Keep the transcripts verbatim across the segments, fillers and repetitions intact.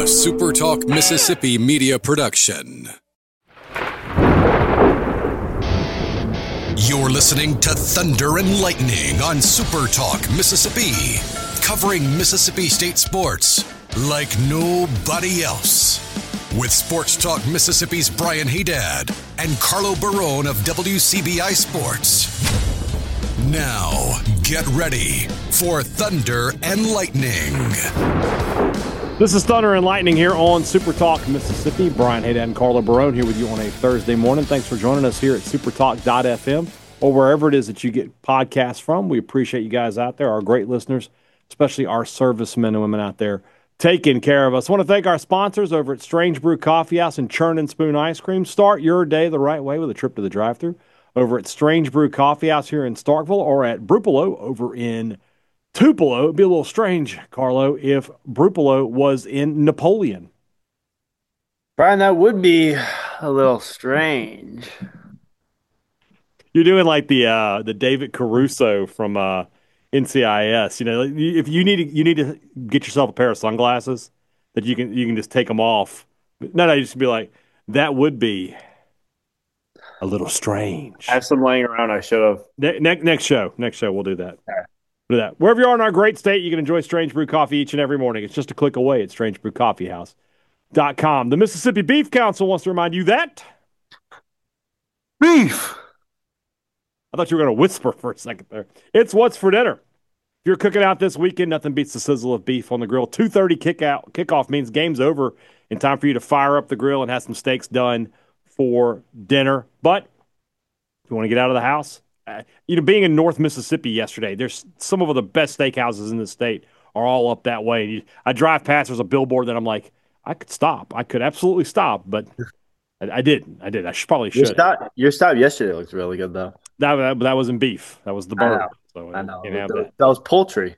A SuperTalk Mississippi media production. You're listening to Thunder and Lightning on SuperTalk Mississippi, covering Mississippi State sports like nobody else. With Sports Talk Mississippi's Brian Haydad and Carlo Barone of W C B I Sports. Now, get ready for Thunder and Lightning. This is Thunder and Lightning here on Super Talk Mississippi. Brian Haydad and Carlo Barone here with you on a Thursday morning. Thanks for joining us here at supertalk dot f m or wherever it is that you get podcasts from. We appreciate you guys out there, our great listeners, especially our servicemen and women out there taking care of us. I want to thank our sponsors over at Strange Brew Coffee House and Churn and Spoon Ice Cream. Start your day the right way with a trip to the drive-thru over at Strange Brew Coffee House here in Starkville or at Brupolo over in Tupelo. It'd be a little strange, Carlo, if Brupolo was in Napoleon. Brian, that would be a little strange. You're doing like the uh, the David Caruso from uh, N C I S. You know, if you need to, you need to get yourself a pair of sunglasses that you can you can just take them off. No, no, you just be like, that would be a little strange. I have some laying around. I should have. Ne- ne- next show, next show, we'll do that. Do that. Wherever you are in our great state, you can enjoy Strange Brew Coffee each and every morning. It's just a click away at strange brew coffee house dot com. The Mississippi Beef Council wants to remind you that Beef. I thought you were going to whisper for a second there. It's what's for dinner. If you're cooking out this weekend, nothing beats the sizzle of beef on the grill. two thirty kick out, kickoff means game's over in time for you to fire up the grill and have some steaks done for dinner. But if you want to get out of the house, Uh, you know, being in North Mississippi yesterday, there's some of the best steakhouses in the state are all up that way. You, I drive past, there's a billboard that I'm like, I could stop. I could absolutely stop, but I, I didn't. I did. I should, probably should. Your stop, your stop yesterday looked really good, though. That, that, that wasn't beef. That was the bird. I know. So I know. You can't have that, that. that was poultry.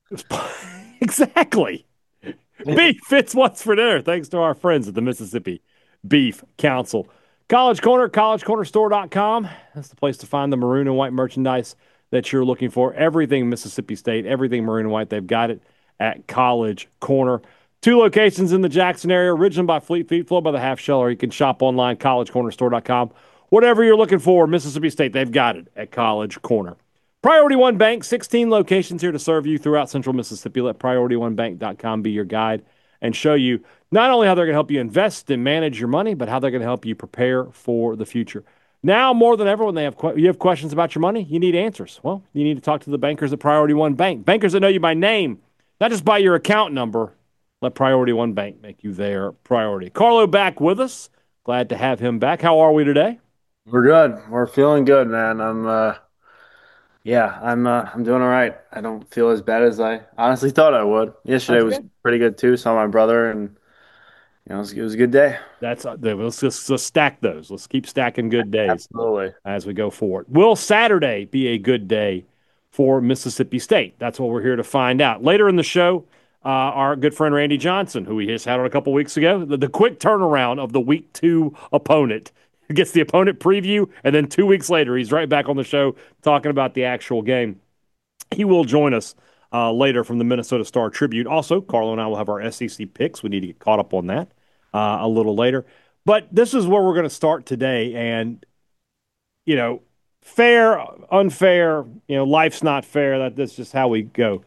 Exactly. Beef, it's what's for dinner. Thanks to our friends at the Mississippi Beef Council. College Corner, college corner store dot com. That's the place to find the maroon and white merchandise that you're looking for. Everything Mississippi State, everything maroon and white, they've got it at College Corner. Two locations in the Jackson area, originally by Fleet Feet, Flow by the Half Shell, or you can shop online, college corner store dot com. Whatever you're looking for, Mississippi State, they've got it at College Corner. Priority One Bank, sixteen locations here to serve you throughout central Mississippi. Let priority one bank dot com be your guide and show you not only how they're going to help you invest and manage your money, but how they're going to help you prepare for the future. Now, more than ever, when they have que- you have questions about your money, you need answers. Well, you need to talk to the bankers at Priority One Bank. Bankers that know you by name, not just by your account number. Let Priority One Bank make you their priority. Carlo back with us. Glad to have him back. How are we today? We're good. We're feeling good, man. I'm, uh, yeah, I'm, uh, I'm doing all right. I don't feel as bad as I honestly thought I would. Yesterday That's was good. pretty good too. Saw my brother, and you know, it was, it was a good day. That's uh, let's just let's stack those. Let's keep stacking good days. Absolutely. As we go forward. Will Saturday be a good day for Mississippi State? That's what we're here to find out. Later in the show, uh, our good friend Randy Johnson, who we just had on a couple weeks ago, the, the quick turnaround of the week two opponent. He gets the opponent preview, and then two weeks later, he's right back on the show talking about the actual game. He will join us uh, later from the Minnesota Star Tribune. Also, Carlo and I will have our S E C picks. We need to get caught up on that uh, a little later. But this is where we're going to start today, and you know, fair, unfair, you know, life's not fair. That, that's just how we go.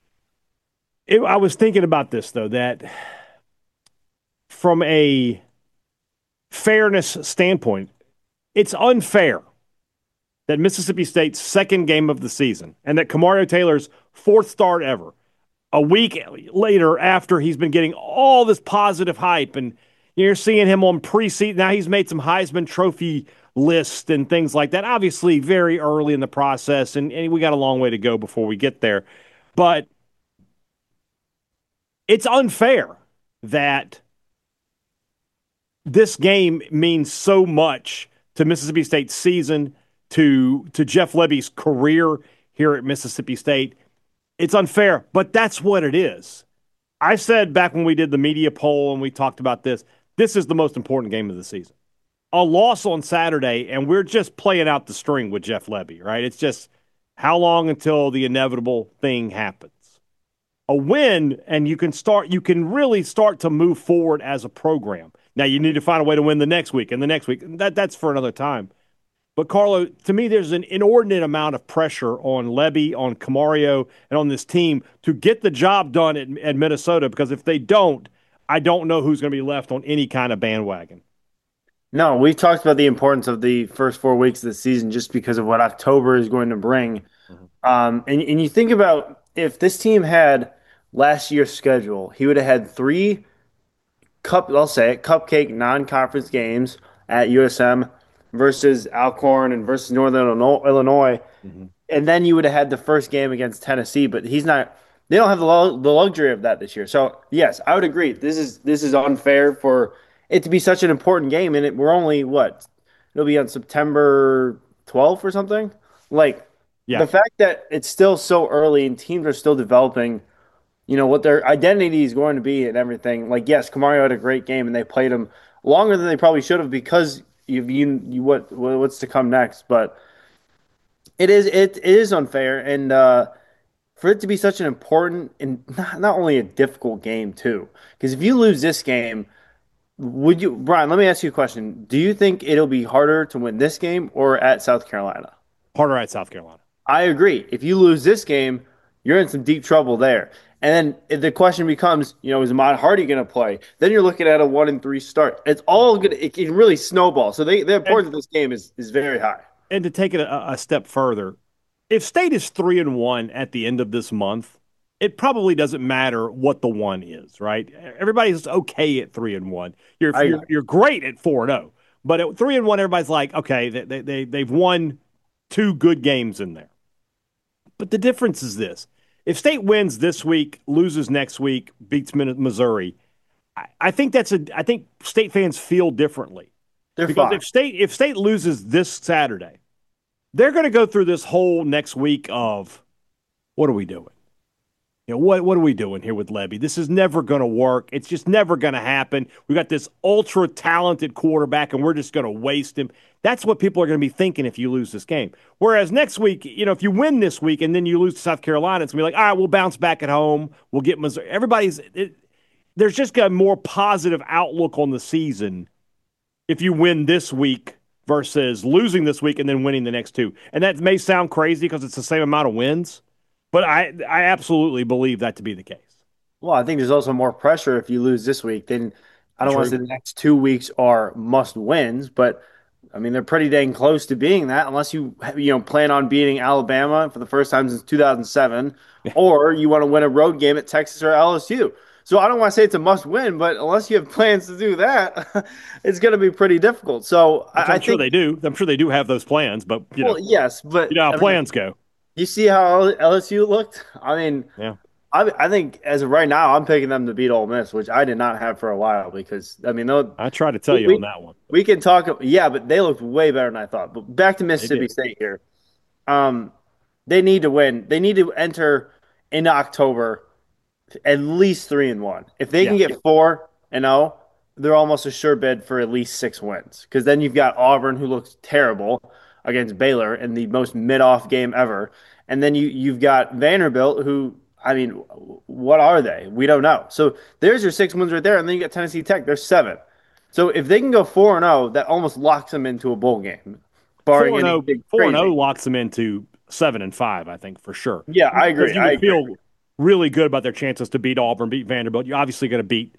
It, I was thinking about this, though, that from a fairness standpoint, it's unfair that Mississippi State's second game of the season and that Kamario Taylor's fourth start ever, a week later after he's been getting all this positive hype, and you're seeing him on preseason. Now he's made some Heisman Trophy list and things like that. Obviously, very early in the process, and, and we got a long way to go before we get there. But it's unfair that this game means so much to Mississippi State's season, to, to Jeff Lebby's career here at Mississippi State. It's unfair, but that's what it is. I said back when we did the media poll and we talked about this, this is the most important game of the season. A loss on Saturday, and we're just playing out the string with Jeff Lebby, right? It's just how long until the inevitable thing happens. a win, and you can start, you can really start to move forward as a program. Now you need to find a way to win the next week and the next week. That that's for another time. But Carlo, to me, there's an inordinate amount of pressure on Lebby, on Camario, and on this team to get the job done at, at Minnesota. Because if they don't, I don't know who's going to be left on any kind of bandwagon. No, we talked about the importance of the first four weeks of the season just because of what October is going to bring. Mhm. Um, and, and you think about if this team had last year's schedule, he would have had three cup, I'll say it, cupcake non-conference games at U S M versus Alcorn and versus Northern Illinois, Mhm. and then you would have had the first game against Tennessee. But he's not. They don't have the, the luxury of that this year. So yes, I would agree. This is this is unfair for it to be such an important game, and it, we're only what it'll be on September twelfth or something. Like Yeah. the fact that it's still so early and teams are still developing you know, what their identity is going to be and everything. Like, yes, Kamario had a great game and they played him longer than they probably should have because you you, you what what's to come next. But it is it, it is unfair and uh, for it to be such an important and not, not only a difficult game too. Because if you lose this game, would you, Brian? Let me ask you a question. Do you think it'll be harder to win this game or at South Carolina? Harder at South Carolina. I agree. If you lose this game, you're in some deep trouble there. And then if the question becomes, you know, is Ahmad Hardy going to play? Then you're looking at a one and three start. It's all good. It can really snowball. So they, the importance And, of this game is is very high. and to take it a, a step further, if State is three and one at the end of this month, it probably doesn't matter what the one is, right? Everybody's okay at three and one. You're I you're agree. you're great at four and zero, but at three and one, everybody's like, okay, they they they've won two good games in there. But the difference is this: if State wins this week, loses next week, beats Missouri, I, I think that's a. I think State fans feel differently They're because fine. if State if State loses this Saturday, they're going to go through this whole next week of what are we doing? You know, what what are we doing here with Lebby? This is never going to work. It's just never going to happen. We got this ultra talented quarterback, and we're just going to waste him. That's what people are going to be thinking if you lose this game. Whereas next week, you know, if you win this week and then you lose to South Carolina, it's going to be like, all right, we'll bounce back at home. We'll get Missouri. Everybody's it, there's just got a more positive outlook on the season if you win this week versus losing this week and then winning the next two. And that may sound crazy because it's the same amount of wins, but I I absolutely believe that to be the case. Well, I think there's also more pressure if you lose this week. Then I don't want to say True. the next two weeks are must wins, but I mean they're pretty dang close to being that, unless you you know plan on beating Alabama for the first time since two thousand seven, or you want to win a road game at Texas or L S U. So I don't want to say it's a must win, but unless you have plans to do that, it's going to be pretty difficult. So Which I, I I'm sure think, they do. I'm sure they do have those plans, but you know, well, yes, you but know how I mean, plans go. you see how L S U looked. I mean, Yeah. I I think as of right now, I'm picking them to beat Ole Miss, which I did not have for a while because I mean, they'll- I tried to tell we you on we, that one. we can talk. Yeah, but they looked way better than I thought. But back to They Mississippi did. State here. Um, they need to win. They need to enter into October at least three and one. If they Yeah. can get four and zero, they're almost a sure bid for at least six wins. Because then you've got Auburn, who looks terrible against Baylor in the most mid-off game ever, and then you you've got Vanderbilt, who I mean, what are they? We don't know. So there's your six wins right there, and then you got Tennessee Tech. There's seven. So if they can go four and zero, that almost locks them into a bowl game, barring Four and any zero, big four and zero crazy. locks them into seven and five, I think for sure. Yeah, I Because agree. you I would agree. feel really good about their chances to beat Auburn, beat Vanderbilt. You're obviously going to beat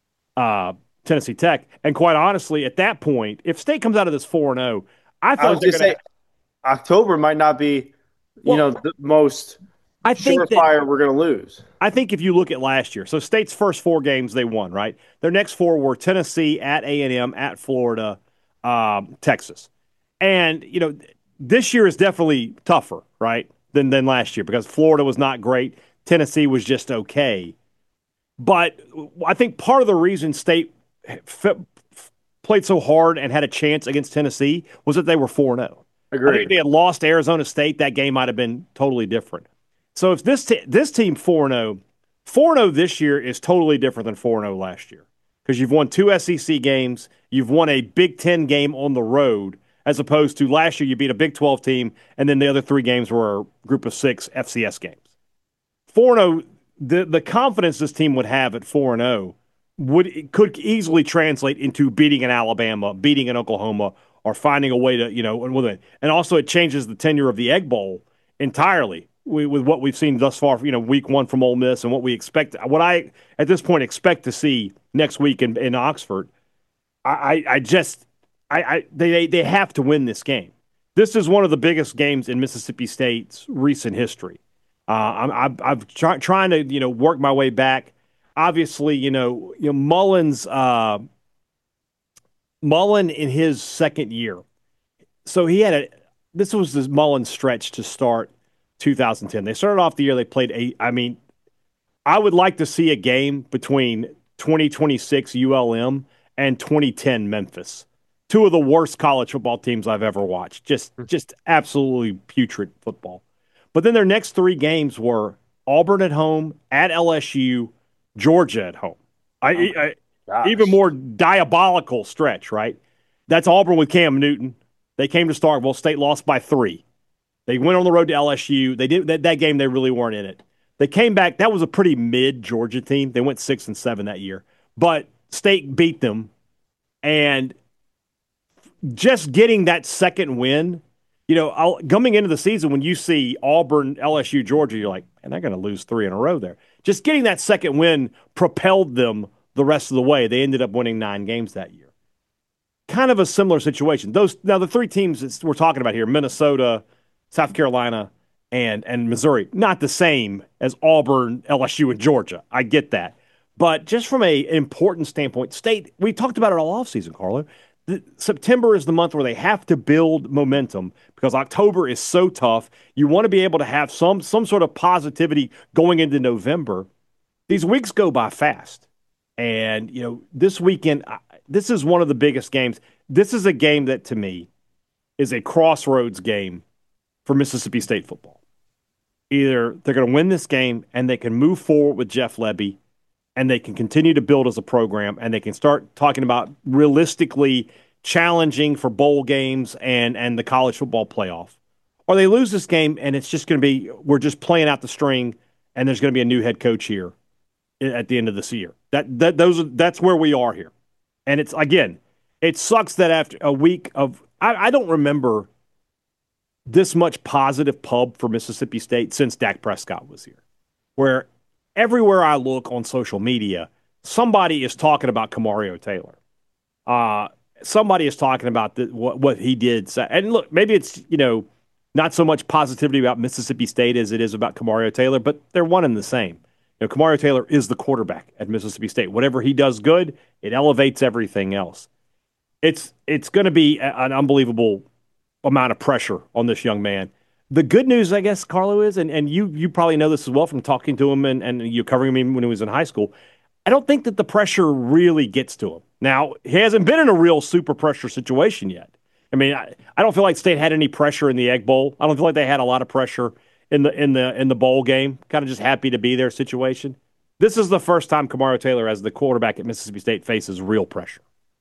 uh, Tennessee Tech, and quite honestly, at that point, if State comes out of this four and zero, I I feel was like they're just going to. saying October might not be, you Well, know, the most I think that surefire we're going to lose. I think if you look at last year, so State's first four games they won, right? Their next four were Tennessee, at A and M, at Florida, um, Texas, and you know this year is definitely tougher, right, than than last year because Florida was not great, Tennessee was just okay, but I think part of the reason State f- f- played so hard and had a chance against Tennessee was that they were four and zero. I think if Agreed. they had lost Arizona State, that game might have been totally different. So if this t- this team four and zero, four and zero this year is totally different than four and zero last year because you've won two S E C games, you've won a Big Ten game on the road, as opposed to last year you beat a Big twelve team, and then the other three games were a group of six F C S games. Four and zero the the confidence this team would have at four and zero would could easily translate into beating an Alabama, beating an Oklahoma, or finding a way to you know with it. And also, it changes the tenure of the Egg Bowl entirely with, with what we've seen thus far. You know, week one from Ole Miss and what we expect. What I at this point expect to see next week in, in Oxford. I, I, I just I, I they they have to win this game. This is one of the biggest games in Mississippi State's recent history. Uh, I'm, I'm, I'm try, trying to, you know, work my way back. Obviously, you know, you know Mullins, uh, Mullen in his second year. So he had a. This was the Mullen stretch to start two thousand ten. They started off the year. They played eight. I mean, I would like to see a game between twenty twenty-six U L M and twenty ten Memphis. Two of the worst college football teams I've ever watched. Just, just absolutely putrid football. But then their next three games were Auburn at home, at L S U, Georgia at home. I, I even more diabolical stretch, right? That's Auburn with Cam Newton. They came to Starkville. State lost by three. They went on the road to L S U. They did that, that game. They really weren't in it. They came back. That was a pretty mid Georgia team. They went six and seven that year, but State beat them, and just getting that second win. You know, I'll, coming into the season, when you see Auburn, L S U, Georgia, you're like, man, they're going to lose three in a row there. Just getting that second win propelled them the rest of the way. They ended up winning nine games that year. Kind of a similar situation. Those now the three teams we're talking about here: Minnesota, South Carolina, and and Missouri. Not the same as Auburn, L S U, and Georgia. I get that, but just from a important standpoint, State. We talked about it all offseason, Carlo. The, September is the month where they have to build momentum because October is so tough. You want to be able to have some some sort of positivity going into November. These weeks go by fast. And, you know, this weekend, this is one of the biggest games. This is a game that, to me, is a crossroads game for Mississippi State football. Either they're going to win this game and they can move forward with Jeff Lebby and they can continue to build as a program, and they can start talking about realistically challenging for bowl games and, and the college football playoff. Or they lose this game, and it's just going to be, we're just playing out the string, and there's going to be a new head coach here at the end of this year. That, that those are, that's where we are here. And it's, again, it sucks that after a week of, I, I don't remember this much positive pub for Mississippi State since Dak Prescott was here, where everywhere I look on social media, somebody is talking about Kamario Taylor. Uh, somebody is talking about the, what, what he did. And look, maybe it's, you know, not so much positivity about Mississippi State as it is about Kamario Taylor, but they're one and the same. You know, Kamario Taylor is the quarterback at Mississippi State. Whatever he does good, it elevates everything else. It's it's going to be an unbelievable amount of pressure on this young man. The good news, I guess, Carlo, is, and, and you you probably know this as well from talking to him and, and you covering him when he was in high school, I don't think that the pressure really gets to him. Now, he hasn't been in a real super pressure situation yet. I mean, I, I don't feel like State had any pressure in the Egg Bowl. I don't feel like they had a lot of pressure in the in the in the bowl game. Kind of just happy to be there situation. This is the first time Kamario Taylor, as the quarterback at Mississippi State, faces real pressure.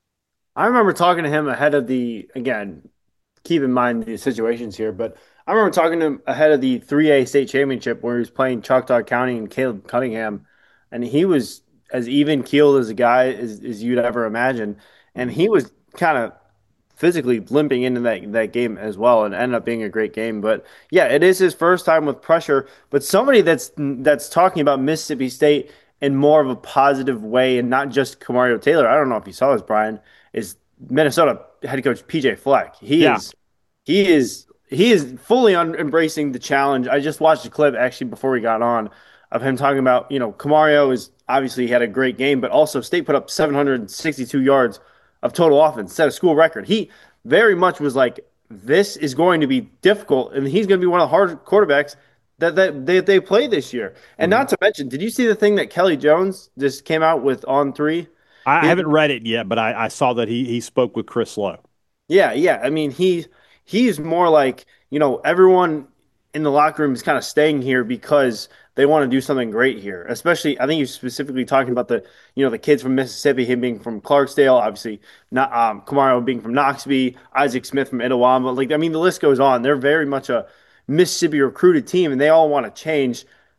I remember talking to him ahead of the, again, keep in mind the situations here, but I remember talking to him ahead of the three A state championship where he was playing Choctaw County and Caleb Cunningham, and he was as even-keeled as a guy as, as you'd ever imagine, and he was kind of physically limping into that, that game as well, and ended up being a great game. But yeah, it is his first time with pressure, but somebody that's that's talking about Mississippi State in more of a positive way and not just Kamario Taylor. I don't know if you saw this, Brian, is Minnesota head coach P J Fleck. He yeah. is he is he is fully on embracing the challenge. I just watched a clip actually before we got on of him talking about, you know, Kamario is obviously he had a great game, but also State put up seven hundred sixty-two yards of total offense, set a school record. He very much was like, this is going to be difficult, and he's going to be one of the hard quarterbacks that, that they, they play this year. And mm-hmm. not to mention, did you see the thing that Kelly Jones just came out with on three? I he, haven't read it yet, but I, I saw that he he spoke with Chris Lowe. Yeah, yeah. I mean, he he's more like, you know, everyone in the locker room is kind of staying here because they want to do something great here. Especially, I think you're specifically talking about the, you know, the kids from Mississippi, him being from Clarksdale, obviously, not um, Kamario being from Knoxville, Isaac Smith from Itawamba. Like, I mean, the list goes on. They're very much a Mississippi recruited team, and they all want to change.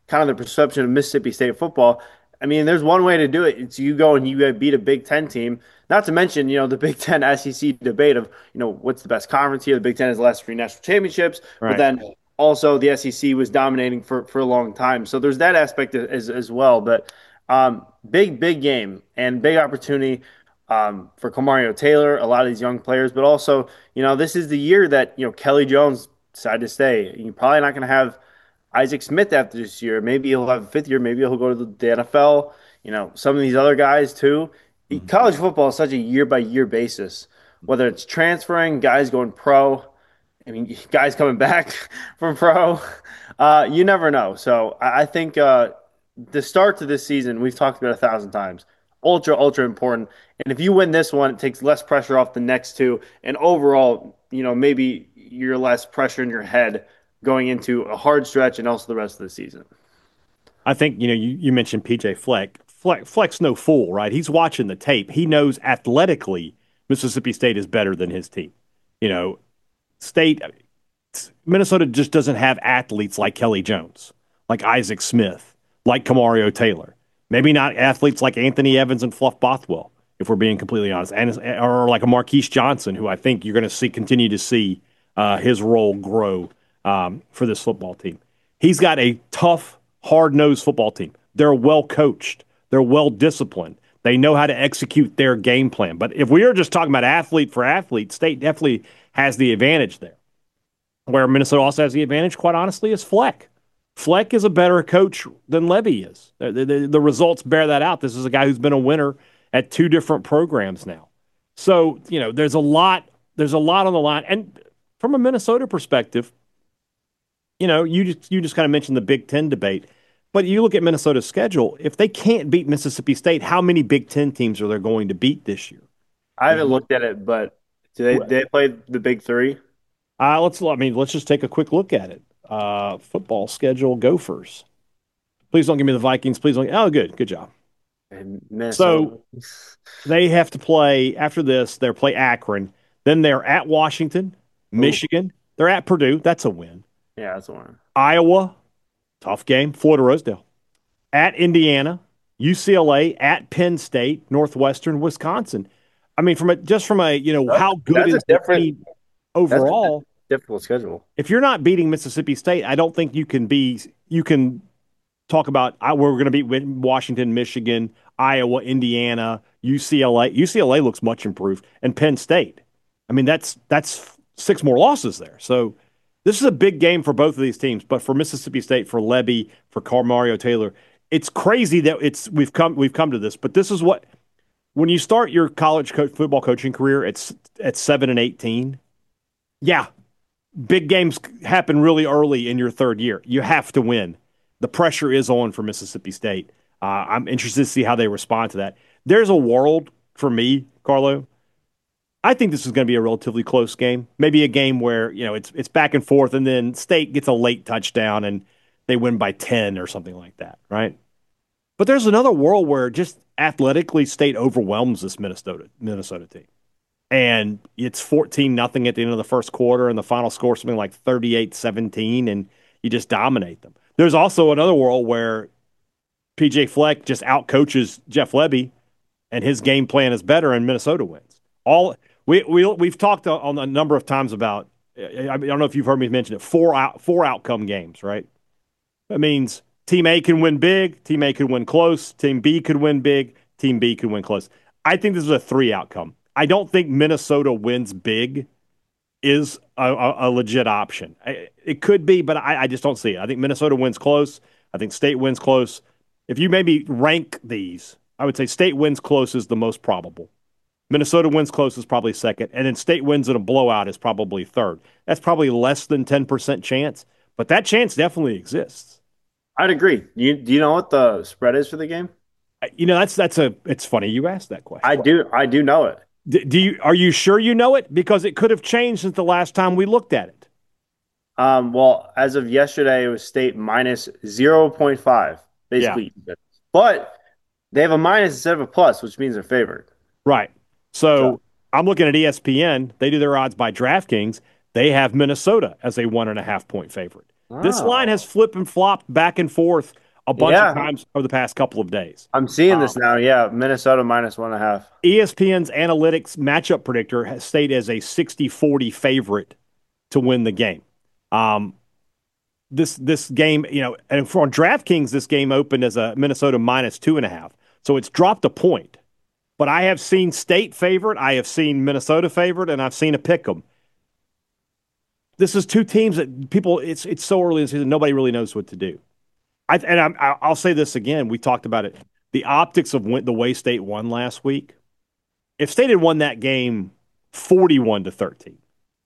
kind of the perception of Mississippi State football. I mean, there's one way to do it. It's you go and you beat a Big Ten team. Not to mention, you know, the Big Ten S E C debate of, you know, what's the best conference here. The Big Ten has the last three national championships, but Right. then also the S E C was dominating for, for a long time. So there's that aspect as, as well. But um, big, big game and big opportunity um, for Kamario Taylor, a lot of these young players, but also, you know, this is the year that, you know, Kelly Jones decided to stay. You're probably not going to have Isaac Smith after this year. Maybe he'll have a fifth year. Maybe he'll go to the N F L. You know, some of these other guys too. Mhm. College football is such a year by year basis. Whether it's transferring, guys going pro, I mean, guys coming back from pro, uh, you never know. So I, I think uh, the start to this season, we've talked about a thousand times, ultra, ultra important. And if you win this one, it takes less pressure off the next two. And overall, you know, maybe you're less pressure in your head going into a hard stretch and also the rest of the season. I think, you know, you, you mentioned P J Fleck. Fleck. Fleck's no fool, right? He's watching the tape. He knows athletically Mississippi State is better than his team. You know, State, Minnesota just doesn't have athletes like Kelly Jones, like Isaac Smith, like Kamario Taylor. Maybe not athletes like Anthony Evans and Fluff Bothwell, if we're being completely honest, and or like a Marquise Johnson, who I think you're going to see continue to see uh, his role grow um, for this football team. He's got a tough, hard-nosed football team. They're well coached. They're well disciplined. They know how to execute their game plan. But if we are just talking about athlete for athlete, State definitely has the advantage there. Where Minnesota also has the advantage, quite honestly, is Fleck. Fleck is a better coach than Levy is. The, the, the results bear that out. This is a guy who's been a winner at two different programs now. So, you know, there's a lot, there's a lot on the line. And from a Minnesota perspective, you know, you just you just kind of mentioned the Big Ten debate. But you look at Minnesota's schedule, if they can't beat Mississippi State, how many Big Ten teams are they going to beat this year? I haven't looked at it, but do they, do they play the big three? Uh, let's, I mean, let's just take a quick look at it. Uh, football schedule, Gophers. Please don't give me the Vikings. Please don't. Oh, good. Good job. And Minnesota. So they have to play, after this, they'll play Akron. Then they're at Washington, Michigan. Ooh. They're at Purdue. That's a win. Yeah, that's a win. Iowa, tough game. Florida Rosedale. At Indiana, U C L A, at Penn State, Northwestern, Wisconsin. I mean, from a, just from a, you know, that's, how good that's is a different, the team overall. Difficult schedule. If you're not beating Mississippi State, I don't think you can be, you can talk about, I, we're going to beat Washington, Michigan, Iowa, Indiana, U C L A. U C L A looks much improved. And Penn State. I mean, that's that's six more losses there. So this is a big game for both of these teams. But for Mississippi State, for Levy, for Kamario Taylor, it's crazy that it's we've come we've come to this. But this is what, when you start your college co- football coaching career at, at seven and eighteen, yeah, big games happen really early in your third year. You have to win. The pressure is on for Mississippi State. Uh, I'm interested to see how they respond to that. There's a world for me, Carlo. I think this is going to be a relatively close game. Maybe a game where, you know, it's it's back and forth, and then State gets a late touchdown and they win by ten or something like that, right? But there's another world where just athletically State overwhelms this Minnesota Minnesota team. And it's fourteen nothing at the end of the first quarter, and the final score something like thirty-eight seventeen, and you just dominate them. There's also another world where P J Fleck just outcoaches Jeff Lebby, and his game plan is better, and Minnesota wins. All we we we've talked on a number of times about. I don't know if you've heard me mention it. Four out four outcome games, right? That means Team A can win big, Team A could win close, Team B could win big, Team B could win close. I think this is a three outcome. I don't think Minnesota wins big is a, a, a legit option. It could be, but I, I just don't see it. I think Minnesota wins close. I think State wins close. If you maybe rank these, I would say State wins close is the most probable. Minnesota wins close is probably second. And then State wins in a blowout is probably third. That's probably less than ten percent chance, but that chance definitely exists. I'd agree. You, do you know what the spread is for the game? You know, that's that's a. It's funny you asked that question. I do. I do know it. Do you? Are you sure you know it? Because it could have changed since the last time we looked at it. Um, well, as of yesterday, it was State minus zero point five, basically. Yeah. But they have a minus instead of a plus, which means they're favored. Right. So, so I'm looking at E S P N. They do their odds by DraftKings. They have Minnesota as a one and a half point favorite. Oh. This line has flipped and flopped back and forth a bunch of Yeah, times over the past couple of days. I'm seeing Um, this now. Yeah, Minnesota minus one and a half. E S P N's analytics matchup predictor has stayed as a sixty forty favorite to win the game. Um, this this game, you know, and for on DraftKings, this game opened as a Minnesota minus two and a half. So it's dropped a point. But I have seen State favorite, I have seen Minnesota favorite, and I've seen a pick 'em. This is two teams that people. It's it's so early in the season, nobody really knows what to do. I and I'm, I'll say this again. We talked about it. The optics of the way State won last week. If State had won that game forty-one to thirteen,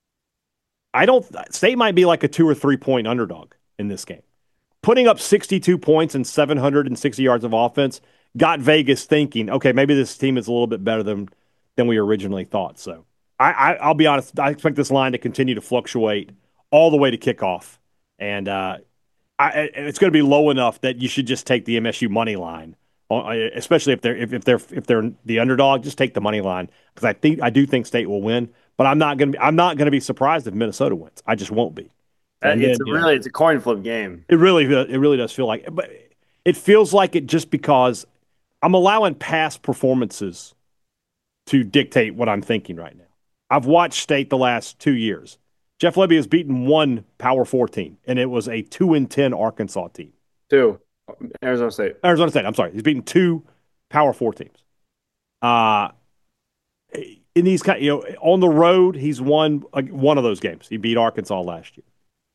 I don't. State might be like a two or three point underdog in this game. Putting up sixty-two points and seven hundred sixty yards of offense got Vegas thinking, okay, maybe this team is a little bit better than than we originally thought. So I, I, I'll be honest. I expect this line to continue to fluctuate all the way to kickoff, and uh, I, it's going to be low enough that you should just take the M S U money line, especially if they're if, if they're if they're the underdog. Just take the money line because I think I do think State will win, but I'm not going to be I'm not going to be surprised if Minnesota wins. I just won't be. And it's then, a really know, it's a coin flip game. It really it really does feel like, but it feels like it just because I'm allowing past performances to dictate what I'm thinking right now. I've watched State the last two years. Jeff Lebby has beaten one Power Four team, and it was a two and ten Arkansas team. Two, Arizona State. Arizona State. I'm sorry, he's beaten two Power Four teams. Uh in these kind, you know, on the road, he's won like, one of those games. He beat Arkansas last year.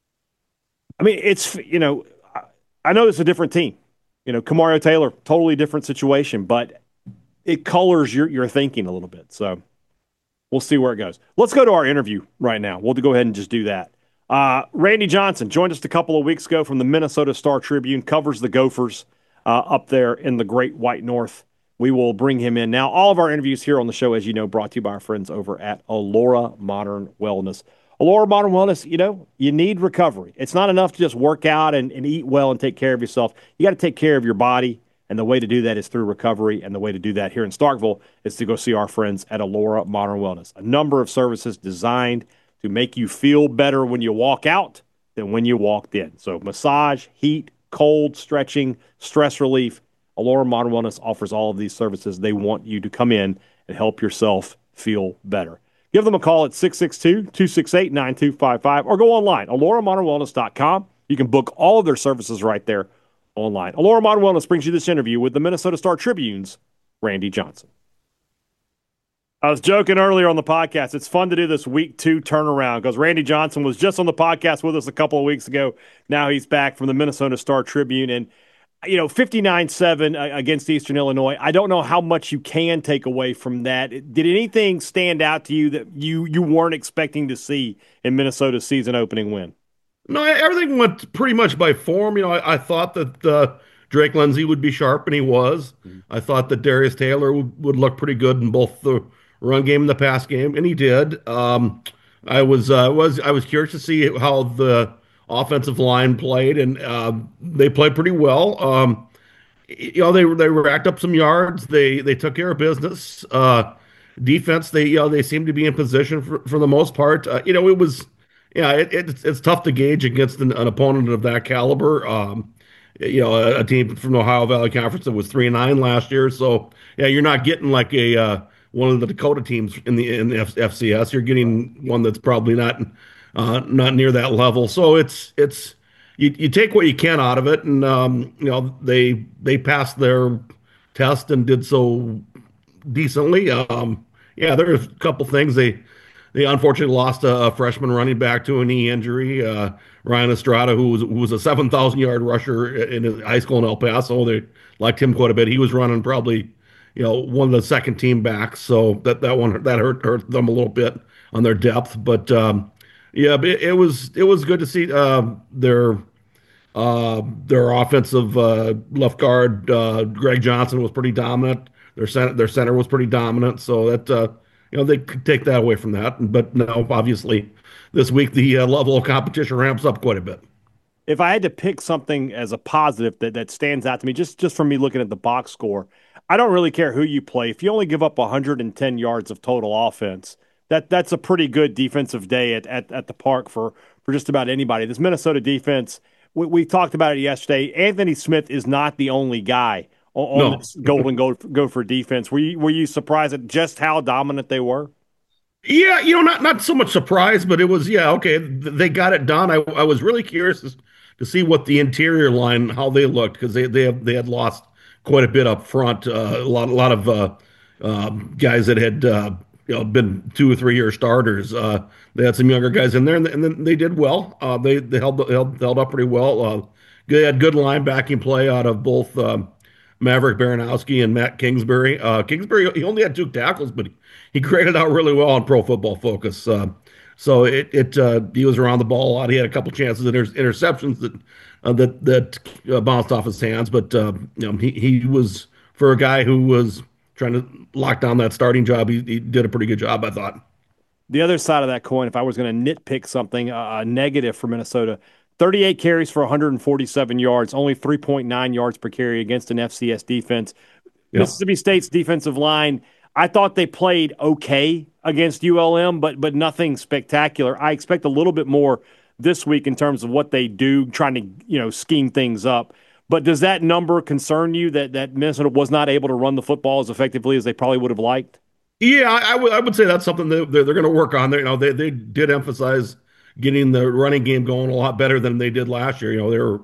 I mean, it's you know, I know it's a different team. You know, Kamario Taylor, totally different situation, but it colors your your thinking a little bit. So we'll see where it goes. Let's go to our interview right now. We'll go ahead and just do that. Uh, Randy Johnson joined us a couple of weeks ago from the Minnesota Star Tribune, covers the Gophers uh, up there in the Great White North. We will bring him in now. All of our interviews here on the show, as you know, brought to you by our friends over at Alora Modern Wellness. Alora Modern Wellness, you know, you need recovery. It's not enough to just work out and, and eat well and take care of yourself. You got to take care of your body, and the way to do that is through recovery, and the way to do that here in Starkville is to go see our friends at Alora Modern Wellness. A number of services designed to make you feel better when you walk out than when you walked in. So massage, heat, cold, stretching, stress relief. Alora Modern Wellness offers all of these services. They want you to come in and help yourself feel better. Give them a call at six six two, two six eight, nine two five five or go online, alora modern wellness dot com. You can book all of their services right there online. Alora Modern Wellness brings you this interview with the Minnesota Star Tribune's Randy Johnson. I was joking earlier on the podcast. It's fun to do this week two turnaround because Randy Johnson was just on the podcast with us a couple of weeks ago. Now he's back from the Minnesota Star Tribune. And, you know, fifty-nine seven against Eastern Illinois. I don't know how much you can take away from that. Did anything stand out to you that you, you weren't expecting to see in Minnesota's season opening win? No, everything went pretty much by form. You know, I, I thought that uh, Drake Lindsey would be sharp, and he was. Mm-hmm. I thought that Darius Taylor would, would look pretty good in both the run game and the pass game, and he did. Um, I was uh, was I was curious to see how the offensive line played, and uh, they played pretty well. Um, you know, they they racked up some yards. They they took care of business. Uh, defense, they you know they seemed to be in position for for the most part. Uh, you know, it was. Yeah, it, it, it's tough to gauge against an, an opponent of that caliber. Um, you know, a, a team from the Ohio Valley Conference that was three and nine last year. So yeah, you're not getting like a uh, one of the Dakota teams in the in the F- FCS. You're getting one that's probably not uh, not near that level. So it's it's you you take what you can out of it, and um, you know they they passed their test and did so decently. Um, yeah, there's a couple things they. They unfortunately lost a, a freshman running back to a knee injury, uh, Ryan Estrada, who was, who was a seven thousand yard rusher in his high school in El Paso. They liked him quite a bit. He was running probably, you know, one of the second team backs. So that, that one that hurt hurt them a little bit on their depth. But um, yeah, it, it was it was good to see uh, their uh, their offensive uh, left guard uh, Greg Johnson was pretty dominant. Their center their center was pretty dominant. So that. Uh, You know, they could take that away from that. But now, obviously, this week the uh, level of competition ramps up quite a bit. If I had to pick something as a positive that, that stands out to me, just, just from me looking at the box score, I don't really care who you play. If you only give up one hundred ten yards of total offense, that that's a pretty good defensive day at, at, at the park for, for just about anybody. This Minnesota defense we, we talked about it yesterday. Anthony Smith is not the only guy on, on No. this Golden Gopher, Gopher defense. Were you, were you surprised at just how dominant they were? Yeah, you know, not not so much surprise, but it was yeah, okay, th- they got it done. I I was really curious to, to see what the interior line how they looked because they they have, they had lost quite a bit up front. Uh, a lot a lot of uh, um, guys that had uh, you know been two or three year starters. Uh, they had some younger guys in there, and, and then they did well. Uh, they they held held held up pretty well. Uh, they had good linebacking play out of both. Um, Maverick Baranowski and Matt Kingsbury. Uh, Kingsbury, he only had two tackles, but he, he graded out really well on Pro Football Focus. Uh, so it, it uh, he was around the ball a lot. He had a couple chances, inter- interceptions that uh, that that uh, bounced off his hands, but uh, you know he he was for a guy who was trying to lock down that starting job. He, he did a pretty good job, I thought. The other side of that coin, if I was going to nitpick something, uh, a negative for Minnesota, thirty-eight carries for one hundred forty-seven yards, only three point nine yards per carry against an F C S defense. Yeah. Mississippi State's defensive line, I thought they played okay against U L M, but but nothing spectacular. I expect a little bit more this week in terms of what they do, trying to you know scheme things up. But does that number concern you that that Minnesota was not able to run the football as effectively as they probably would have liked? Yeah, I, I would I would say that's something that they're, they're going to work on. There, you know, they they did emphasize getting the running game going a lot better than they did last year. You know, they were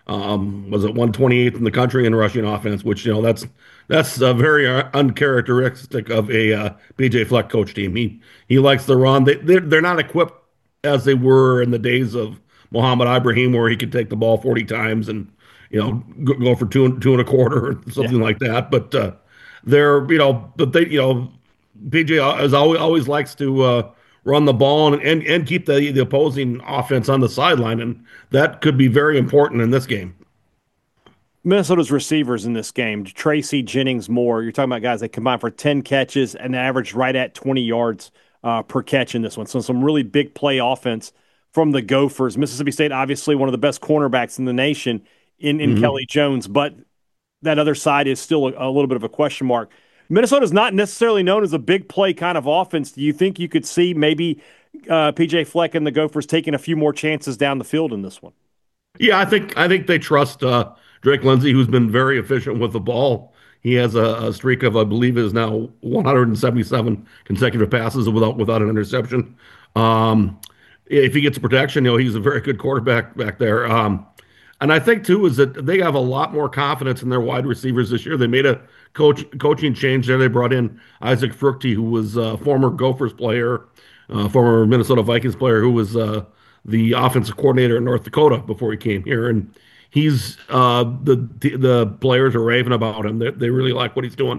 um, was it one twenty-eighth in the country in rushing offense, which you know that's that's uh, very uh, uncharacteristic of a uh, B J Fleck coach team. He he likes the run. They they're, they're not equipped as they were in the days of Mohammed Ibrahim, where he could take the ball forty times and you know go, go for two and two and a quarter or something Yeah. like that. But uh, they're you know, but they you know. B J as always always likes to uh, run the ball and, and and keep the the opposing offense on the sideline, and that could be very important in this game. Minnesota's receivers in this game, Tracy Jennings Moore, you're talking about guys that combined for ten catches and averaged right at twenty yards uh, per catch in this one. So some really big play offense from the Gophers. Mississippi State, obviously one of the best cornerbacks in the nation in, in Mhm. Kelly Jones, but that other side is still a, a little bit of a question mark. Minnesota's not necessarily known as a big play kind of offense. Do you think you could see maybe uh, P J Fleck and the Gophers taking a few more chances down the field in this one? Yeah, I think I think they trust uh, Drake Lindsey, who's been very efficient with the ball. He has a, a streak of, I believe, is now one hundred seventy-seven consecutive passes without without an interception. Um, if he gets protection, you know, he's a very good quarterback back there. Um, and I think too is that they have a lot more confidence in their wide receivers this year. They made a coach coaching change there. They brought in Isaac Fruchty, who was a former Gophers player, uh, former Minnesota Vikings player, who was uh, the offensive coordinator in North Dakota before he came here. And he's uh, the, the the players are raving about him. They, they really like what he's doing.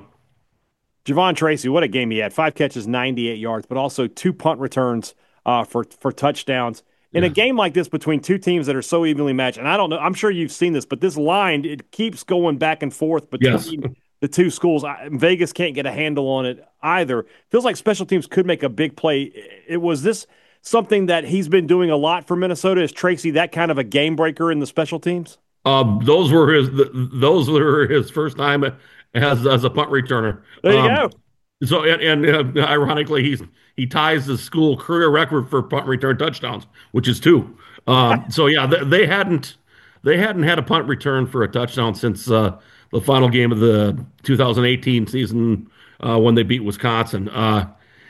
Javon Tracy, what a game he had. Five catches, ninety-eight yards, but also two punt returns uh, for, for touchdowns. In a Yeah. game like this between two teams that are so evenly matched, and I don't know, I'm sure you've seen this, but this line, it keeps going back and forth between Yes. the two schools. I, Vegas can't get a handle on it either. Feels like special teams could make a big play. It was this something that he's been doing a lot for Minnesota. Is Tracy that kind of a game breaker in the special teams? Um, those were his th those were his first time as as a punt returner. There you Um, go. So and, and uh, ironically, he's he ties the school career record for punt return touchdowns, which is two. Um, so yeah, they, they hadn't they hadn't had a punt return for a touchdown since uh, the final game of the two thousand eighteen season uh, when they beat Wisconsin. Uh,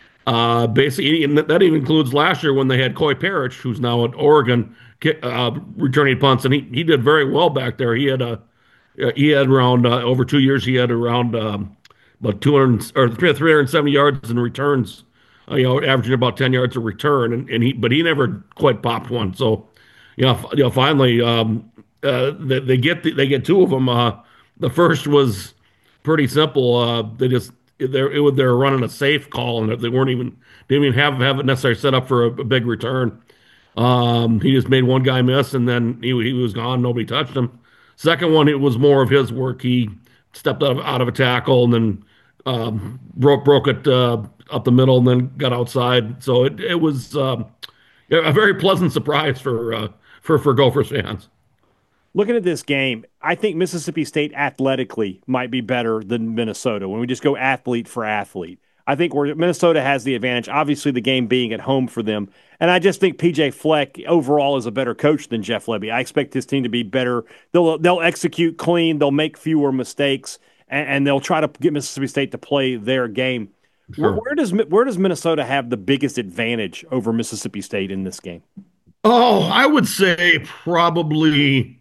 uh, basically, and that even includes last year when they had Coy Parrish, who's now at Oregon, ki- uh, returning punts, and he, he did very well back there. He had a he had around uh, over two years. He had around um, about two hundred or three hundred seventy yards in returns. Uh, you know, averaging about ten yards a return, and, and he but he never quite popped one. So, you know, f- you know, finally, um, uh, they, they get the, they get two of them. Uh, the first was pretty simple. Uh, they just they're it, was- they were running a safe call, and they weren't even didn't even have have it necessarily set up for a, a big return. Um, he just made one guy miss, and then he he was gone. Nobody touched him. Second one, it was more of his work. He stepped out of, out of a tackle and then um, broke broke it uh, up the middle, and then got outside. So it it was um, a very pleasant surprise for uh, for for Gophers fans. Looking at this game, I think Mississippi State athletically might be better than Minnesota when we just go athlete for athlete. I think where Minnesota has the advantage, obviously the game being at home for them. And I just think P J Fleck overall is a better coach than Jeff Lebby. I expect his team to be better. They'll they'll execute clean. They'll make fewer mistakes, and, and they'll try to get Mississippi State to play their game. Where, Sure. where does where does Minnesota have the biggest advantage over Mississippi State in this game? Oh, I would say probably.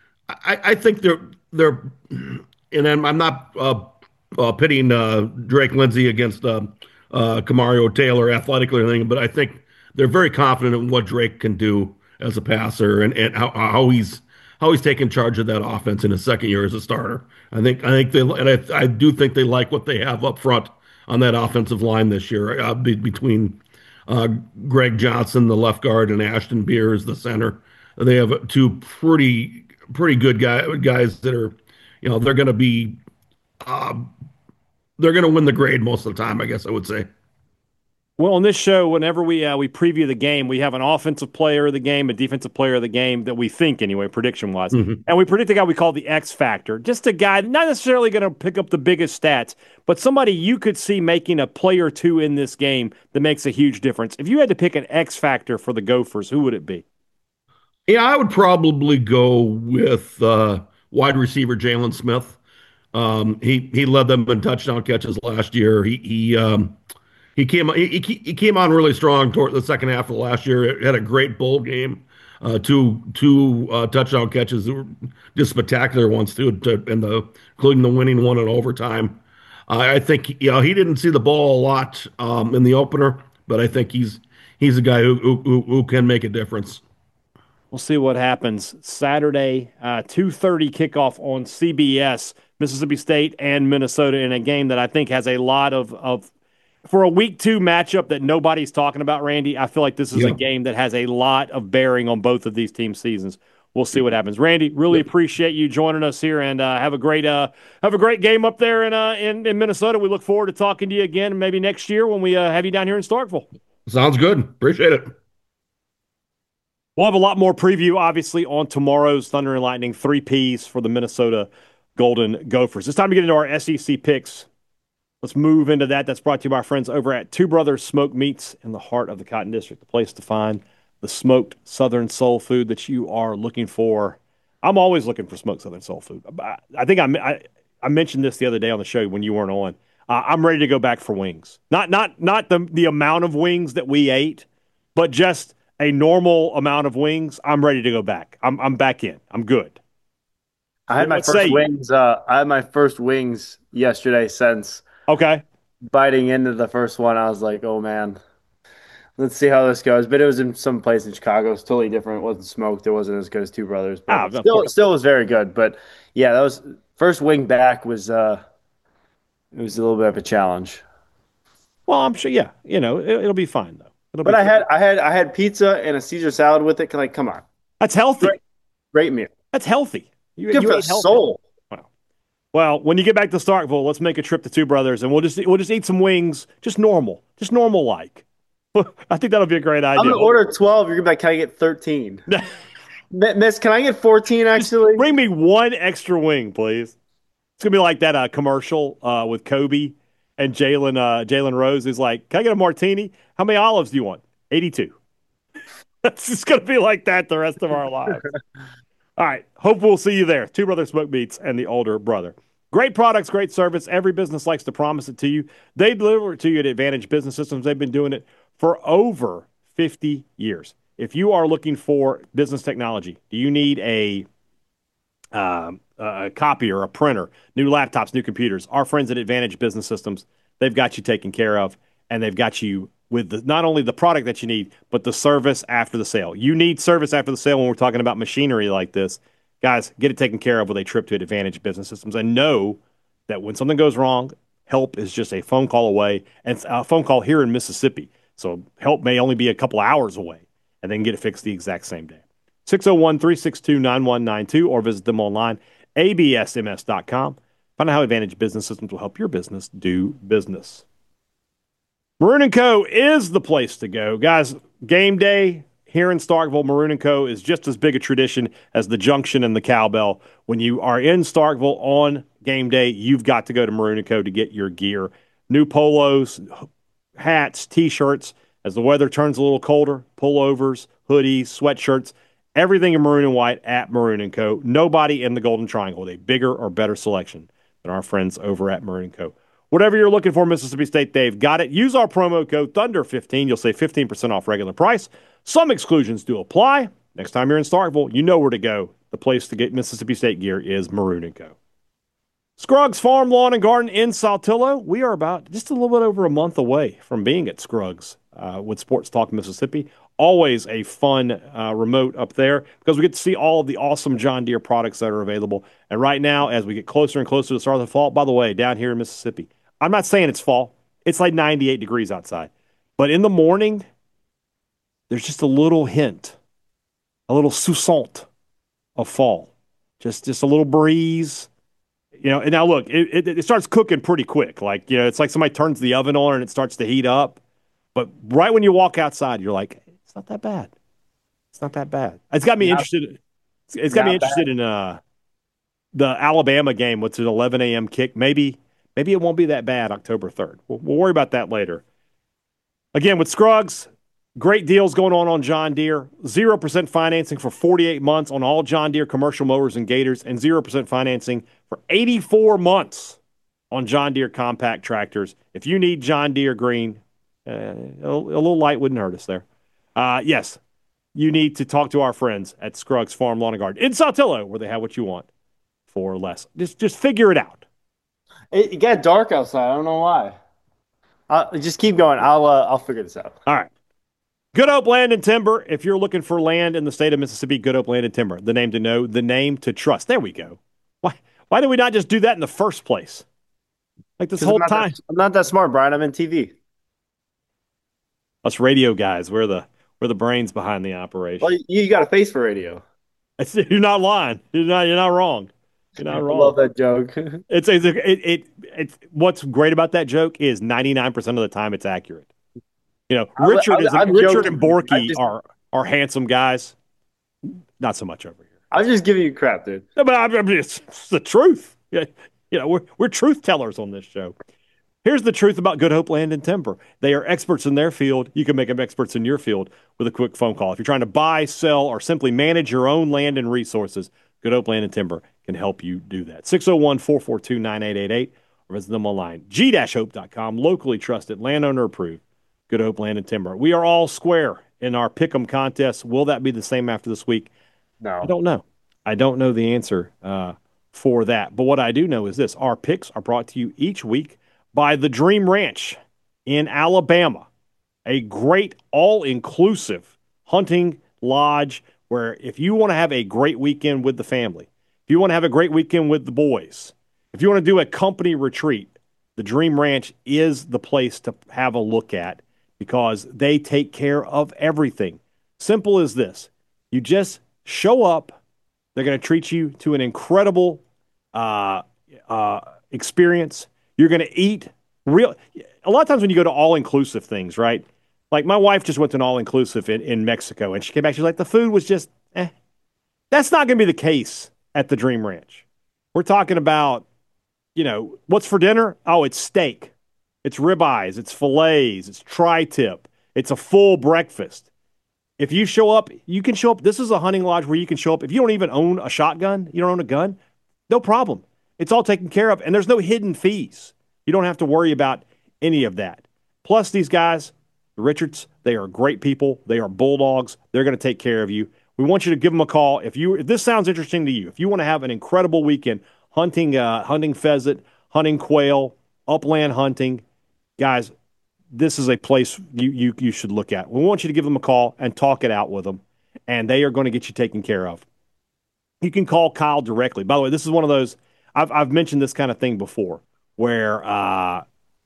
I, I think they're they're, and I'm, I'm not uh, uh, pitting uh, Drake Lindsey against uh, uh, Kamario Taylor athletically or anything, but I think they're very confident in what Drake can do as a passer and, and how, how he's how he's taken charge of that offense in his second year as a starter. I think I think they and I, I do think they like what they have up front on that offensive line this year uh, be, between uh, Greg Johnson, the left guard, and Ashton Beers, the center. They have two pretty pretty good guy, guys that are, you know, they're going to be, uh, they're going to win the grade most of the time, I guess I would say. Well, on this show, whenever we uh, we preview the game, we have an offensive player of the game, a defensive player of the game that we think anyway, prediction wise, Mm-hmm. and we predict a guy we call the X factor, just a guy not necessarily going to pick up the biggest stats, but somebody you could see making a play or two in this game that makes a huge difference. If you had to pick an X factor for the Gophers, who would it be? Yeah, I would probably go with uh, wide receiver Jalen Smith. Um, he he led them in touchdown catches last year. He he um, he came he, he came on really strong toward the second half of last year. Had a great bowl game. Uh, two two uh, touchdown catches that were just spectacular ones too, to, and the including the winning one in overtime. Uh, I think you know he didn't see the ball a lot um, in the opener, but I think he's he's a guy who who, who can make a difference. We'll see what happens. Saturday, uh, two thirty kickoff on C B S, Mississippi State and Minnesota in a game that I think has a lot of, of for a week two matchup that nobody's talking about, Randy. I feel like this is Yeah. a game that has a lot of bearing on both of these teams' seasons. We'll see what happens. Randy, really appreciate you joining us here, and uh, have a great uh, have a great game up there in, uh, in in Minnesota. We look forward to talking to you again, maybe next year when we uh, have you down here in Starkville. Sounds good. Appreciate it. We'll have a lot more preview, obviously, on tomorrow's Thunder and Lightning, three Ps for the Minnesota Golden Gophers. It's time to get into our S E C picks. Let's move into that. That's brought to you by our friends over at Two Brothers Smoked Meats in the heart of the Cotton District, the place to find the smoked Southern soul food that you are looking for. I'm always looking for smoked Southern soul food. I think I, I, I mentioned this the other day on the show when you weren't on. Uh, I'm ready to go back for wings. Not not not the the amount of wings that we ate, but just a normal amount of wings. I'm ready to go back. I'm I'm back in. I'm good. I had my What say first you? wings. Uh, I had my first wings yesterday. Since Okay. biting into the first one, I was like, "Oh man, let's see how this goes." But it was in some place in Chicago. It's totally different. It wasn't smoked. It wasn't as good as Two Brothers, but Ah, of still, course. still was very good. But yeah, that was first wing back was uh, it was a little bit of a challenge. Well, I'm sure. Yeah, you know, it, it'll be fine though. It'll But be I fine. had I had I had pizza and a Caesar salad with it. Like, come on, That's healthy. Great. great meal. That's healthy. You, Good you for the ate healthy. soul. Wow. Well, when you get back to Starkville, let's make a trip to Two Brothers, and we'll just we'll just eat some wings, just normal, just normal like. I think that'll be a great idea. I'm gonna order twelve. You're gonna be like, "Can I get thirteen?" Miss, can I get fourteen? Actually, Bring me one extra wing, please. It's gonna be like that uh, commercial uh, with Kobe and Jalen uh, Jalen Rose is like, "Can I get a martini? How many olives do you want?" eighty-two. It's just gonna be like that the rest of our lives. All right. Hope we'll see you there. Two Brothers Smoke Meats and the older brother. Great products, great service. Every business likes to promise it to you. They deliver it to you at Advantage Business Systems. They've been doing it for over fifty years. If you are looking for business technology, do you need a, um, a copier, a printer, new laptops, new computers? Our friends at Advantage Business Systems, they've got you taken care of, and they've got you with the, not only the product that you need, but the service after the sale. You need service after the sale when we're talking about machinery like this. Guys, get it taken care of with a trip to Advantage Business Systems, and know that when something goes wrong, help is just a phone call away, and a phone call here in Mississippi. So help may only be a couple hours away, and then get it fixed the exact same day. six oh one, three six two, nine one nine two or visit them online, a b s m s dot com. Find out how Advantage Business Systems will help your business do business. Maroon and Co. is the place to go. Guys, game day here in Starkville, Maroon and Co. is just as big a tradition as the Junction and the Cowbell. When you are in Starkville on game day, you've got to go to Maroon and Co. to get your gear. new polos, hats, T-shirts. As the weather turns a little colder, pullovers, hoodies, sweatshirts, everything in maroon and white at Maroon and Co. Nobody in the Golden Triangle with a bigger or better selection than our friends over at Maroon and Co. Whatever you're looking for, Mississippi State, they've got it. Use our promo code Thunder fifteen. You'll save fifteen percent off regular price. Some exclusions do apply. Next time you're in Starkville, you know where to go. The place to get Mississippi State gear is Maroon and Co. Scruggs Farm, Lawn, and Garden in Saltillo. We are about just a little bit over a month away from being at Scruggs uh, with Sports Talk Mississippi. Always a fun uh, remote up there because we get to see all of the awesome John Deere products that are available. And right now, as we get closer and closer to the start of the fall, by the way, down here in Mississippi, I'm not saying it's fall. It's like ninety-eight degrees outside. But in the morning, there's just a little hint, a little soupçon of fall. Just, just a little breeze. You know, and now look, it, it, it starts cooking pretty quick. Like, you know, it's like somebody turns the oven on and it starts to heat up. But right when you walk outside, you're like, it's not that bad. It's not that bad. It's got me not, interested. It's got me interested bad. in uh, the Alabama game. What's an eleven a.m. kick? Maybe, maybe it won't be that bad October third. We'll, we'll worry about that later. Again, with Scruggs, great deals going on on John Deere. zero percent financing for forty-eight months on all John Deere commercial mowers and gators, and zero percent financing for eighty-four months on John Deere compact tractors. If you need John Deere green, uh, a, a little light wouldn't hurt us there. Uh, yes, you need to talk to our friends at Scruggs Farm, Lawn and Garden in Saltillo, where they have what you want for less. Just, just figure it out. It, it got dark outside. I don't know why. Uh, just keep going. I'll, uh, I'll figure this out. All right. Good Hope Land and Timber. If you're looking for land in the state of Mississippi, Good Hope Land and Timber. The name to know, the name to trust. There we go. Why Why did we not just do that in the first place? Like this whole I'm time. That, I'm not that smart, Brian. I'm in T V. Us radio guys, we're the we're the brains behind the operation. Well, you got a face for radio. It's, you're not lying. You're not. You're not wrong. You're not wrong. I love that joke. it's, it's it, it it's what's great about that joke is ninety-nine percent of the time it's accurate. You know, Richard I'm, is I'm Richard joking. and Borky just, are are handsome guys. Not so much over here. I'm just giving you crap, dude. No, but I mean, it's, it's the truth. Yeah, you know, we're we're truth tellers on this show. Here's the truth about Good Hope Land and Timber. They are experts in their field. You can make them experts in your field with a quick phone call. If you're trying to buy, sell, or simply manage your own land and resources, Good Hope Land and Timber can help you do that. six oh one, four four two, nine eight eight eight or visit them online. g dash hope dot com, locally trusted, landowner approved. Good Hope Land and Timber. We are all square in our Pick'em contest. Will that be the same after this week? No. I don't know. I don't know the answer uh, for that. But what I do know is this. Our picks are brought to you each week by the Dream Ranch in Alabama, a great all-inclusive hunting lodge where if you want to have a great weekend with the family, if you want to have a great weekend with the boys, if you want to do a company retreat, the Dream Ranch is the place to have a look at because they take care of everything. Simple as this. You just show up. They're going to treat you to an incredible uh, uh, experience. You're going to eat real. A lot of times when you go to all-inclusive things, right? Like my wife just went to an all-inclusive in, in Mexico, and she came back. She's like, the food was just, eh. That's not going to be the case at the Dream Ranch. We're talking about, you know, what's for dinner? Oh, it's steak. It's ribeyes. It's fillets. It's tri-tip. It's a full breakfast. If you show up, you can show up. This is a hunting lodge where you can show up. If you don't even own a shotgun, you don't own a gun, no problem. It's all taken care of, and there's no hidden fees. You don't have to worry about any of that. Plus, these guys, the Richards, they are great people. They are bulldogs. They're going to take care of you. We want you to give them a call. If you if this sounds interesting to you, if you want to have an incredible weekend hunting, uh, hunting pheasant, hunting quail, upland hunting, guys, this is a place you, you you should look at. We want you to give them a call and talk it out with them, and they are going to get you taken care of. You can call Kyle directly. By the way, this is one of those, I've, I've mentioned this kind of thing before, where uh,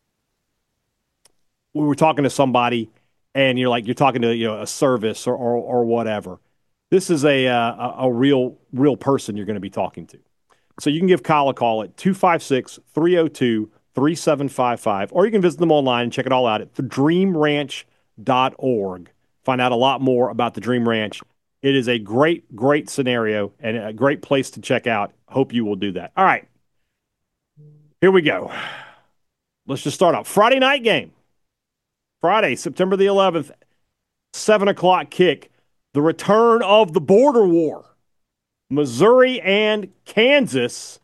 we were talking to somebody, and you're like, you're talking to you know a service or or, or whatever. This is a, uh, a a real real person you're going to be talking to. So you can give Kyle a call at two five six, three oh two, three seven five five, or you can visit them online and check it all out at the dream ranch dot org. Find out a lot more about the Dream Ranch. It is a great, great scenario and a great place to check out. Hope you will do that. All right. Here we go. let's just start out. Friday night game. Friday, September the eleventh, seven o'clock kick. The return of the border war. Missouri and Kansas.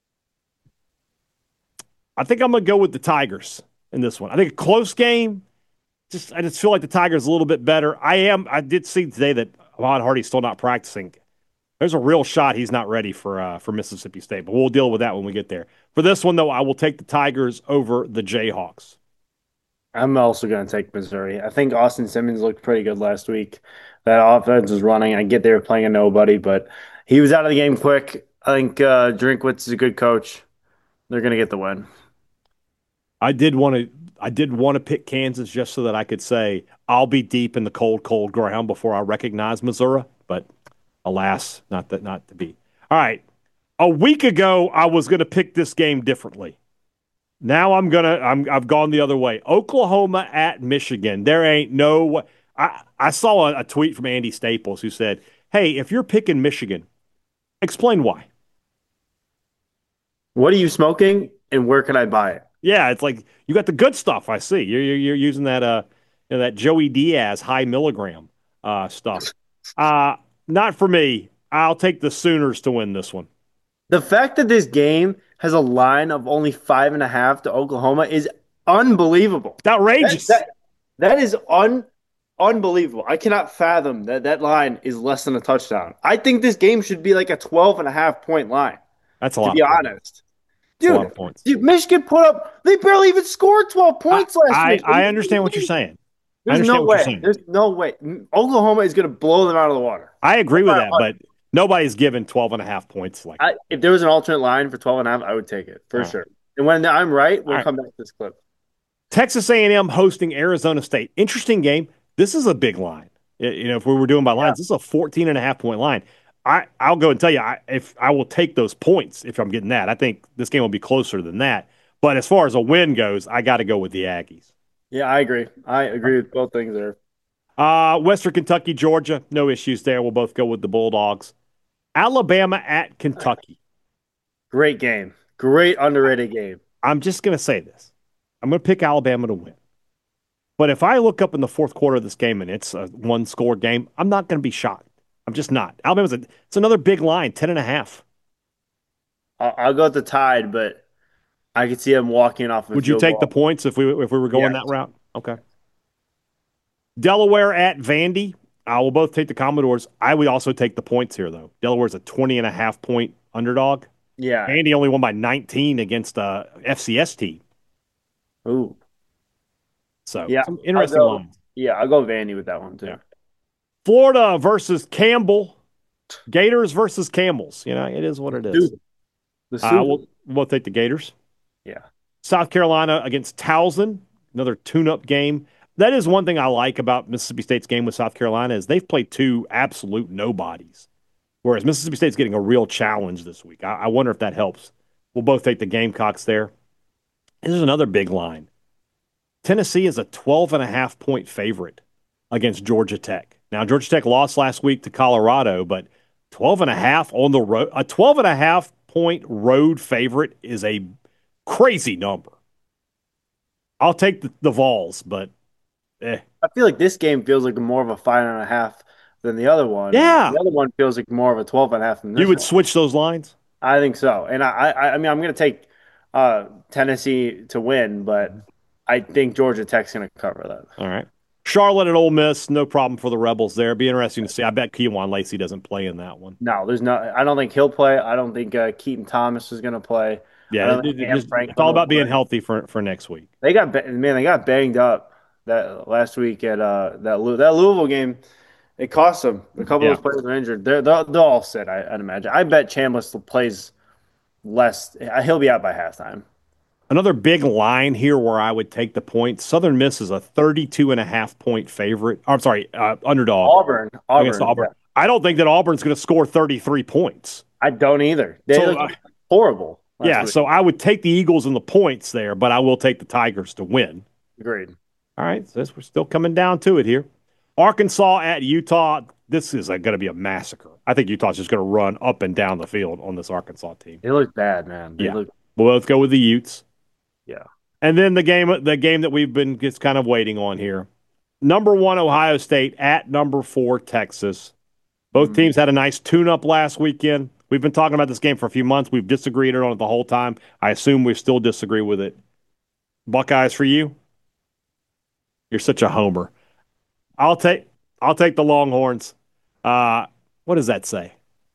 I think I'm going to go with the Tigers in this one. I think a close game. Just I just feel like the Tigers a little bit better. I am. I did see today that Ahmad Hardy's still not practicing. There's a real shot he's not ready for uh, for Mississippi State, but we'll deal with that when we get there. For this one, though, I will take the Tigers over the Jayhawks. I'm also going to take Missouri. I think Austin Simmons looked pretty good last week. That offense was running. I get they were playing a nobody, but he was out of the game quick. I think uh, Drinkwitz is a good coach. They're going to get the win. I did want to. I did want to pick Kansas just so that I could say I'll be deep in the cold, cold ground before I recognize Missouri. But alas, not that, not to be. All right. A week ago, I was going to pick this game differently. Now I'm gonna. I'm. I've gone the other way. Oklahoma at Michigan. There ain't no way. I I saw a, a tweet from Andy Staples who said, "Hey, if you're picking Michigan, explain why." What are you smoking, and where can I buy it? Yeah, it's like you got the good stuff. I see you're you're, you're using that uh you know, that Joey Diaz high milligram uh stuff. Uh not for me. I'll take the Sooners to win this one. The fact that this game has a line of only five and a half to Oklahoma is unbelievable. It's outrageous. That, that, that is un, unbelievable. I cannot fathom that that line is less than a touchdown. I think this game should be like a twelve and a half point line. That's a lot. To be honest. Dude, a lot of points. Dude, Michigan put up, they barely even scored twelve points I, last I, week. I understand what you're saying. There's no way. There's no way. Oklahoma is going to blow them out of the water. I agree with that, but nobody's given twelve and a half points. Like I, if there was an alternate line for twelve and a half, I would take it for sure. And when I'm right, we'll come back to this clip. Texas A and M hosting Arizona State. Interesting game. This is a big line. You know, if we were doing by lines, yeah. This is a fourteen and a half point line. I, I'll go and tell you, I, if I will take those points if I'm getting that. I think this game will be closer than that. But as far as a win goes, I got to go with the Aggies. Yeah, I agree. I agree with both things there. Uh, Western Kentucky, Georgia, no issues there. We'll both go with the Bulldogs. Alabama at Kentucky. Great game. Great underrated game. I'm just going to say this. I'm going to pick Alabama to win. But if I look up in the fourth quarter of this game and it's a one-score game, I'm not going to be shocked. I'm just not. Alabama's a, it's another big line, ten and a half. I'll, I'll go with the Tide, but I could see them walking off. Would you take ball. the points if we if we were going yeah. that route? Okay. Delaware at Vandy. I will both take the Commodores. I would also take the points here, though. Delaware's a twenty and a half point underdog. Yeah. Vandy only won by nineteen against a F C S team. Ooh. So yeah, some interesting go, lines. Yeah, I'll go Vandy with that one too. Yeah. Florida versus Campbell. Gators versus Camels. You know, it is what it is. The uh, we'll, we'll take the Gators. Yeah. South Carolina against Towson. Another tune-up game. That is one thing I like about Mississippi State's game with South Carolina is they've played two absolute nobodies, whereas Mississippi State's getting a real challenge this week. I, I wonder if that helps. We'll both take the Gamecocks there. This is another big line. Tennessee is a twelve and a half point favorite against Georgia Tech. Now, Georgia Tech lost last week to Colorado, but twelve and a half on the road, a twelve and a half point road favorite is a crazy number. I'll take the, the Vols, but eh. I feel like this game feels like more of a five and a half than the other one. Yeah. The other one feels like more of a twelve and a half than this You would one. switch those lines? I think so. And I, I, I mean, I'm going to take uh, Tennessee to win, but I think Georgia Tech's going to cover that. All right. Charlotte at Ole Miss, no problem for the Rebels there. Be interesting to see. I bet Kejuan Lacey doesn't play in that one. No, there's no. I don't think he'll play. I don't think uh, Keaton Thomas is going to play. Yeah, it, it, just, it's all about being play. healthy for, for next week. They got man, they got banged up that last week at uh, that that Louisville game. It cost them. A couple yeah. of those players are injured. They're they'll, they'll all sit. I, I'd imagine. I bet Chambliss plays less. He'll be out by halftime. Another big line here where I would take the point. Southern Miss is a thirty-two and a half point favorite. I'm sorry, uh, underdog. Auburn. Auburn. Against Auburn. Yeah. I don't think that Auburn's going to score thirty-three points. I don't either. They so, look uh, horrible. Yeah, week. So I would take the Eagles and the points there, but I will take the Tigers to win. Agreed. All right, so we're still coming down to it here. Arkansas at Utah. This is going to be a massacre. I think Utah's just going to run up and down the field on this Arkansas team. They look bad, man. They yeah. Look... We'll both go with the Utes. Yeah. And then the game, the game that we've been just kind of waiting on here. Number one, Ohio State at number four, Texas. Both teams had a nice tune-up last weekend. We've been talking about this game for a few months. We've disagreed on it the whole time. I assume we still disagree with it. Buckeyes for you? You're such a homer. I'll take I'll take the Longhorns. Uh, what does that say?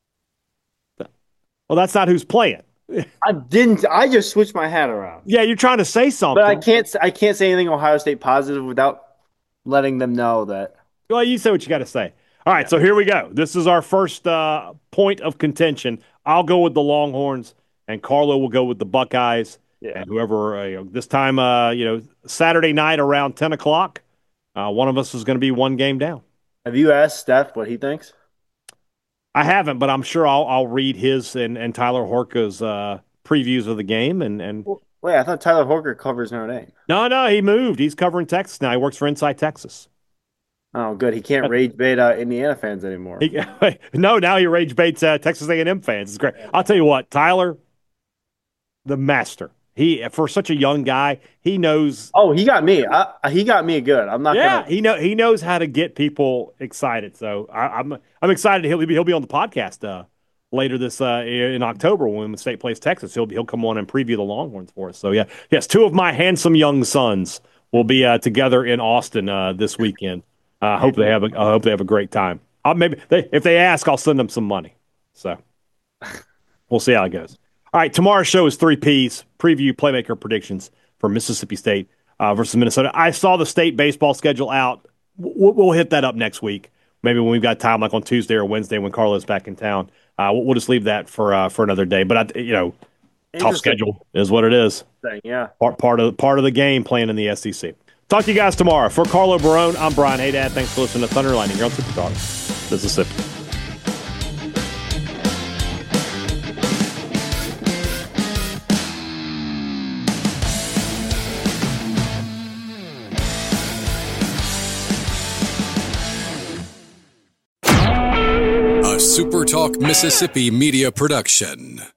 Well, that's not who's playing. I didn't. I just switched my hat around. Yeah, you're trying to say something, but I can't. I can't say anything Ohio State positive without letting them know that. Well, you say what you got to say. All right, yeah. So here we go. This is our first uh, point of contention. I'll go with the Longhorns, and Carlo will go with the Buckeyes. Yeah. And whoever, uh, you know, this time, uh, you know, Saturday night around ten o'clock, uh, one of us is going to be one game down. Have you asked Steph what he thinks? I haven't, but I'm sure I'll I'll read his and, and Tyler Horka's uh, previews of the game. And, and wait, I thought Tyler Horka covers Notre Dame. No, no, he moved. He's covering Texas now. He works for Inside Texas. Oh, good. He can't rage bait uh, Indiana fans anymore. He, no, now he rage baits uh, Texas A and M fans. It's great. I'll tell you what, Tyler, the master. He for such a young guy, he knows. Oh, he got me. I, he got me good. I'm not. Yeah, gonna... he know he knows how to get people excited. So I, I'm I'm excited. He'll be he'll be on the podcast uh, later this uh, in October when the State plays Texas. He'll be, he'll come on and preview the Longhorns for us. So yeah, yes, two of my handsome young sons will be uh, together in Austin uh, this weekend. I uh, hope they have a I hope they have a great time. I'll maybe they, if they ask, I'll send them some money. So we'll see how it goes. All right, tomorrow's show is three Ps, preview playmaker predictions for Mississippi State uh, versus Minnesota. I saw the state baseball schedule out. We'll, we'll hit that up next week, maybe when we've got time, like on Tuesday or Wednesday when Carlo's back in town. Uh, we'll, we'll just leave that for uh, for another day. But, I, you know, tough schedule is what it is. Yeah. Part, part, of, part of the game playing in the S E C. Talk to you guys tomorrow. For Carlo Barone, I'm Brian Haydad. Thanks for listening to Thunder Lightning here on Super Talk Mississippi. Super Talk Mississippi Media Production.